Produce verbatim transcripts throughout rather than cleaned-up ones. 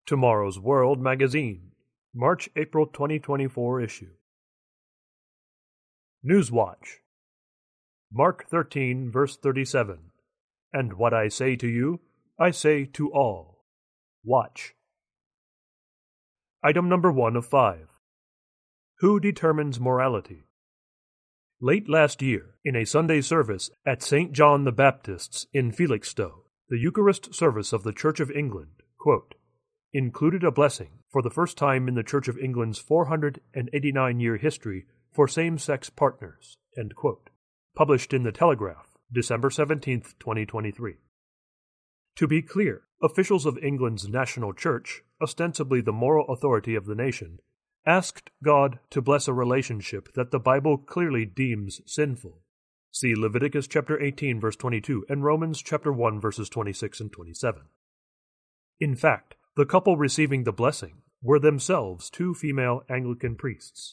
Tomorrow's World Magazine, March-April twenty twenty-four issue. Newswatch. Mark thirteen, verse thirty-seven. And what I say to you, I say to all. Watch. Item number one of five. Who determines morality? Late last year, in a Sunday service at Saint John the Baptist's in Felixstowe, the Eucharist service of the Church of England, quote, included a blessing for the first time in the Church of England's four hundred eighty-nine year history for same-sex partners, end quote, published in the Telegraph, December seventeenth, twenty twenty-three. To be clear, officials of England's national church, ostensibly the moral authority of the nation, asked God to bless a relationship that the Bible clearly deems sinful. See Leviticus chapter eighteen, verse twenty-two, and Romans chapter one, verses twenty-six and twenty-seven. In fact, the couple receiving the blessing were themselves two female Anglican priests.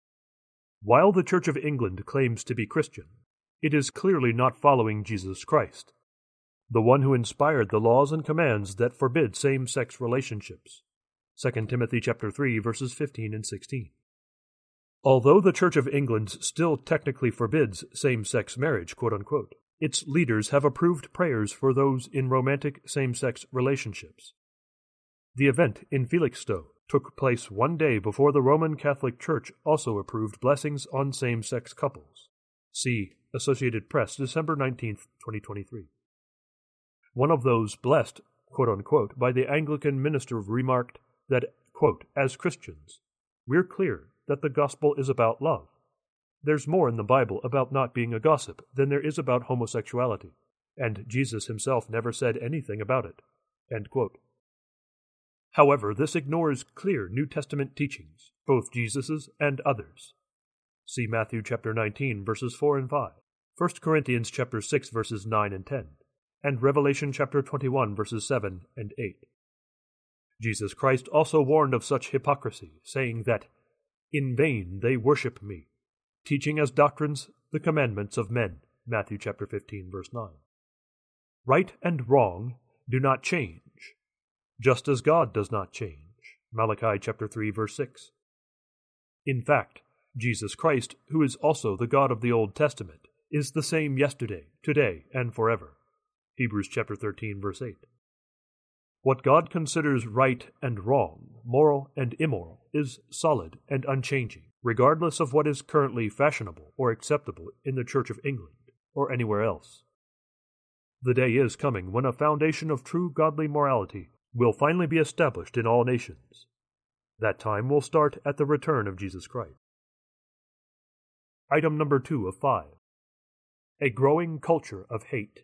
While the Church of England claims to be Christian, it is clearly not following Jesus Christ, the one who inspired the laws and commands that forbid same-sex relationships. Second Timothy chapter three, verses fifteen and sixteen. Although the Church of England still technically forbids same-sex marriage, quote-unquote, its leaders have approved prayers for those in romantic same-sex relationships. The event in Felixstowe took place one day before the Roman Catholic Church also approved blessings on same-sex couples. See Associated Press, December nineteenth, twenty twenty-three. One of those blessed, quote-unquote, by the Anglican minister remarked that, quote, as Christians, we're clear that the gospel is about love. There's more in the Bible about not being a gossip than there is about homosexuality, and Jesus himself never said anything about it, end quote. However, this ignores clear New Testament teachings, both Jesus's and others. See Matthew chapter nineteen, verses four and five, First Corinthians chapter six, verses nine and ten, and Revelation chapter twenty-one, verses seven and eight. Jesus Christ also warned of such hypocrisy, saying that, in vain they worship me, teaching as doctrines the commandments of men, Matthew chapter fifteen, verse nine. Right and wrong do not change, just as God does not change, Malachi chapter three, verse six. In fact, Jesus Christ, who is also the God of the Old Testament, is the same yesterday, today, and forever, Hebrews chapter thirteen, verse eight. What God considers right and wrong, moral and immoral, is solid and unchanging, regardless of what is currently fashionable or acceptable in the Church of England or anywhere else. The day is coming when a foundation of true godly morality will finally be established in all nations. That time will start at the return of Jesus Christ. Item number two of five. A growing culture of hate.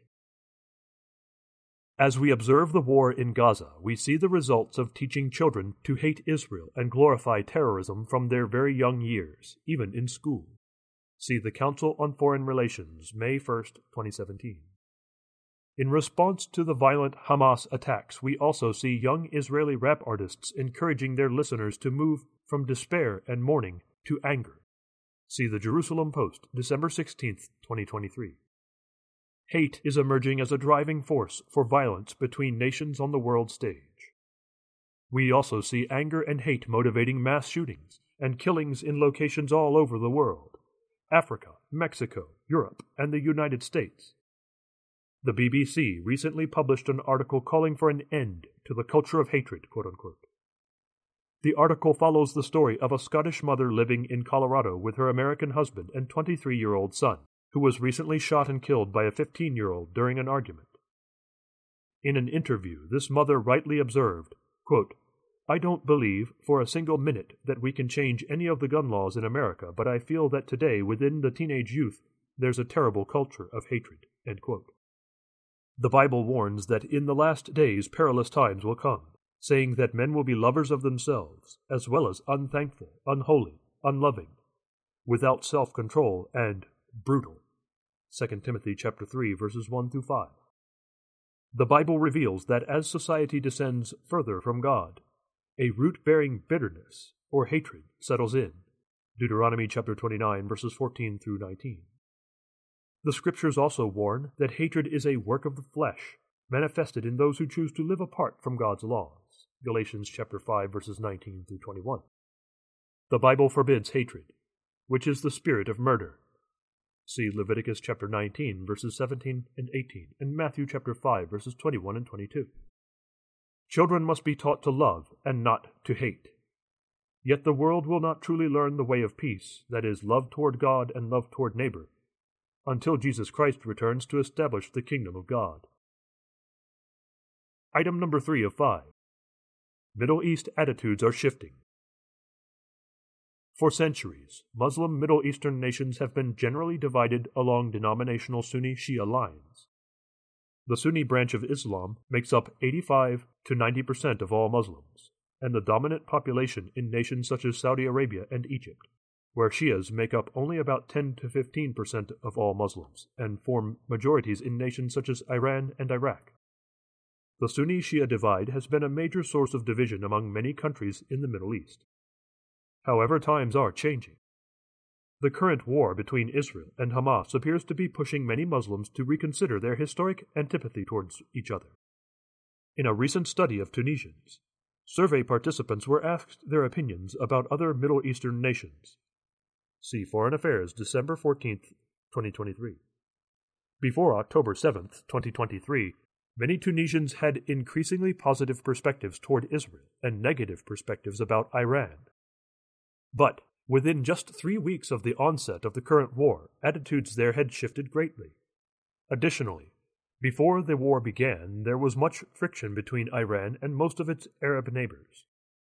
As we observe the war in Gaza, we see the results of teaching children to hate Israel and glorify terrorism from their very young years, even in school. See the Council on Foreign Relations, May first, twenty seventeen. In response to the violent Hamas attacks, we also see young Israeli rap artists encouraging their listeners to move from despair and mourning to anger. See the Jerusalem Post, December sixteenth, twenty twenty-three. Hate is emerging as a driving force for violence between nations on the world stage. We also see anger and hate motivating mass shootings and killings in locations all over the world: Africa, Mexico, Europe, and the United States. The B B C recently published an article calling for an end to the culture of hatred, quote-unquote. The article follows the story of a Scottish mother living in Colorado with her American husband and twenty-three-year-old son, who was recently shot and killed by a fifteen-year-old during an argument. In an interview, this mother rightly observed, quote, I don't believe for a single minute that we can change any of the gun laws in America, but I feel that today, within the teenage youth, there's a terrible culture of hatred, end quote. The Bible warns that in the last days perilous times will come, saying that men will be lovers of themselves, as well as unthankful, unholy, unloving, without self-control, and brutal. Second Timothy chapter three, verses one through five. The Bible reveals that as society descends further from God, a root-bearing bitterness or hatred settles in. Deuteronomy chapter twenty-nine, verses fourteen through nineteen. The Scriptures also warn that hatred is a work of the flesh, manifested in those who choose to live apart from God's laws. Galatians chapter five, verses nineteen through twenty-one. The Bible forbids hatred, which is the spirit of murder. See Leviticus chapter nineteen, verses seventeen and eighteen, and Matthew chapter five, verses twenty-one and twenty-two. Children must be taught to love and not to hate. Yet the world will not truly learn the way of peace, that is, love toward God and love toward neighbor, until Jesus Christ returns to establish the kingdom of God. Item number three of five. Middle East attitudes are shifting. For centuries, Muslim Middle Eastern nations have been generally divided along denominational Sunni-Shia lines. The Sunni branch of Islam makes up eighty-five to ninety percent of all Muslims, and the dominant population in nations such as Saudi Arabia and Egypt, where Shias make up only about ten to fifteen percent of all Muslims and form majorities in nations such as Iran and Iraq. The Sunni-Shia divide has been a major source of division among many countries in the Middle East. However, times are changing. The current war between Israel and Hamas appears to be pushing many Muslims to reconsider their historic antipathy towards each other. In a recent study of Tunisians, survey participants were asked their opinions about other Middle Eastern nations. See Foreign Affairs, December fourteenth, twenty twenty-three. Before October seventh, twenty twenty-three, many Tunisians had increasingly positive perspectives toward Israel and negative perspectives about Iran. But within just three weeks of the onset of the current war, attitudes there had shifted greatly. Additionally, before the war began, there was much friction between Iran and most of its Arab neighbors.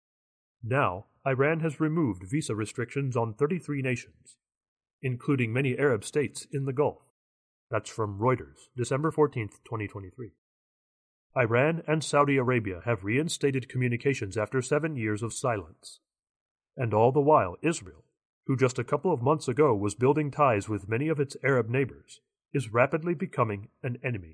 Now, Iran has removed visa restrictions on thirty-three nations, including many Arab states in the Gulf. That's from Reuters, December fourteenth, twenty twenty-three. Iran and Saudi Arabia have reinstated communications after seven years of silence. And all the while, Israel, who just a couple of months ago was building ties with many of its Arab neighbors, is rapidly becoming an enemy.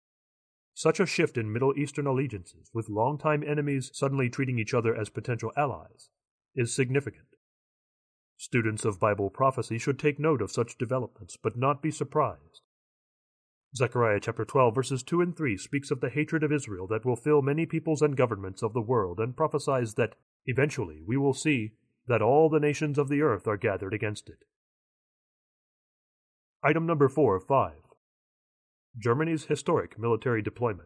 Such a shift in Middle Eastern allegiances, with longtime enemies suddenly treating each other as potential allies, is significant. Students of Bible prophecy should take note of such developments, but not be surprised. Zechariah chapter twelve, verses two and three speaks of the hatred of Israel that will fill many peoples and governments of the world, and prophesies that eventually we will see that all the nations of the earth are gathered against it. Item number four of five. Germany's historic military deployment.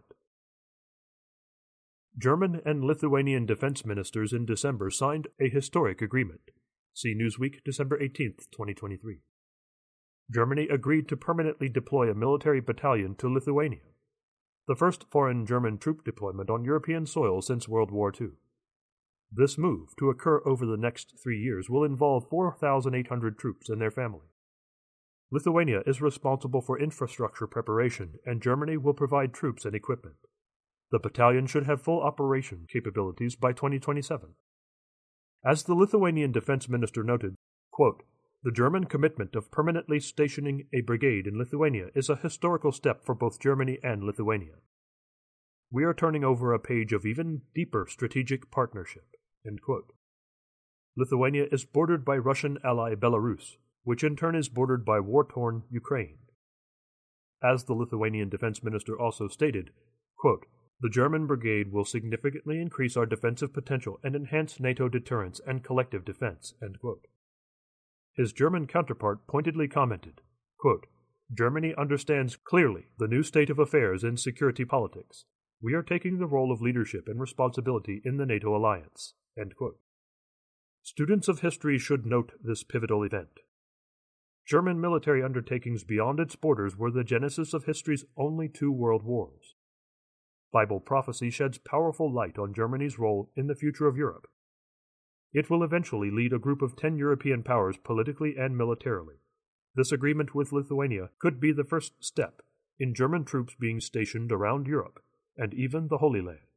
German and Lithuanian defense ministers in December signed a historic agreement. See Newsweek, December eighteenth, twenty twenty-three. Germany agreed to permanently deploy a military battalion to Lithuania, the first foreign German troop deployment on European soil since World War Two. This move, to occur over the next three years, will involve four thousand eight hundred troops and their families. Lithuania is responsible for infrastructure preparation, and Germany will provide troops and equipment. The battalion should have full operation capabilities by twenty twenty-seven. As the Lithuanian defense minister noted, quote, "The German commitment of permanently stationing a brigade in Lithuania is a historical step for both Germany and Lithuania. We are turning over a page of even deeper strategic partnership." End quote. Lithuania is bordered by Russian ally Belarus, which in turn is bordered by war-torn Ukraine. As the Lithuanian defense minister also stated, quote, "The German brigade will significantly increase our defensive potential and enhance NATO deterrence and collective defense." End quote. His German counterpart pointedly commented, quote, "Germany understands clearly the new state of affairs in security politics. We are taking the role of leadership and responsibility in the NATO alliance." End quote. Students of history should note this pivotal event. German military undertakings beyond its borders were the genesis of history's only two world wars. Bible prophecy sheds powerful light on Germany's role in the future of Europe. It will eventually lead a group of ten European powers politically and militarily. This agreement with Lithuania could be the first step in German troops being stationed around Europe and even the Holy Land.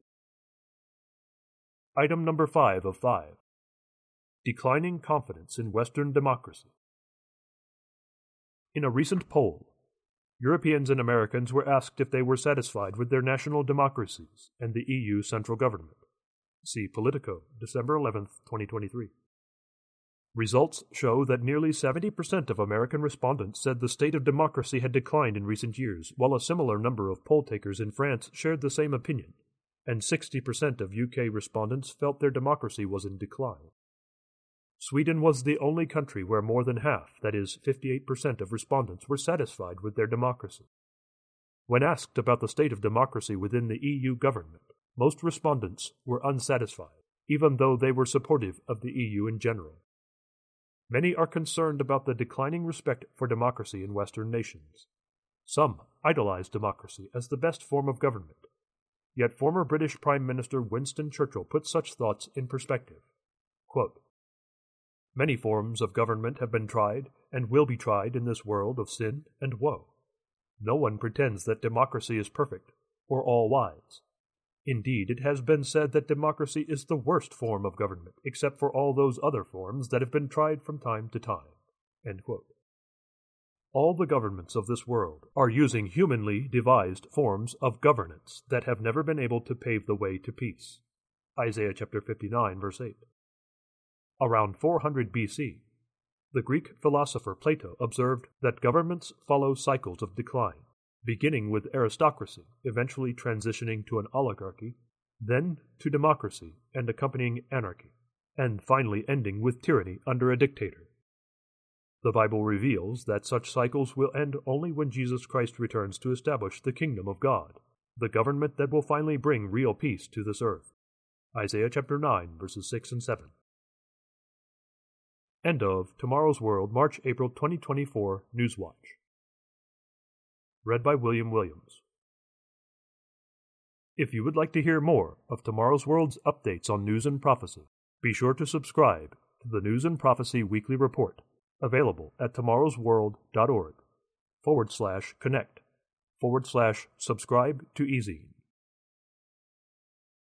Item number five of five. Declining confidence in Western democracy. In a recent poll, Europeans and Americans were asked if they were satisfied with their national democracies and the E U central government. See Politico, December eleventh, twenty twenty-three. Results show that nearly seventy percent of American respondents said the state of democracy had declined in recent years, while a similar number of poll takers in France shared the same opinion, and sixty percent of U K respondents felt their democracy was in decline. Sweden was the only country where more than half, that is, fifty-eight percent of respondents, were satisfied with their democracy. When asked about the state of democracy within the E U government, most respondents were unsatisfied, even though they were supportive of the E U in general. Many are concerned about the declining respect for democracy in Western nations. Some idolize democracy as the best form of government. Yet former British Prime Minister Winston Churchill put such thoughts in perspective. Quote, "Many forms of government have been tried and will be tried in this world of sin and woe. No one pretends that democracy is perfect or all-wise. Indeed, it has been said that democracy is the worst form of government, except for all those other forms that have been tried from time to time." End quote. All the governments of this world are using humanly devised forms of governance that have never been able to pave the way to peace. Isaiah chapter fifty-nine, verse eight. Around four hundred B C, the Greek philosopher Plato observed that governments follow cycles of decline, beginning with aristocracy, eventually transitioning to an oligarchy, then to democracy and accompanying anarchy, and finally ending with tyranny under a dictator. The Bible reveals that such cycles will end only when Jesus Christ returns to establish the kingdom of God, the government that will finally bring real peace to this earth. Isaiah chapter nine, verses six and seven. End of Tomorrow's World, March-April twenty twenty-four Newswatch. Read by William Williams. If you would like to hear more of Tomorrow's World's updates on news and prophecy, be sure to subscribe to the News and Prophecy Weekly Report, available at tomorrowsworld.org forward slash connect forward slash subscribe to Easy.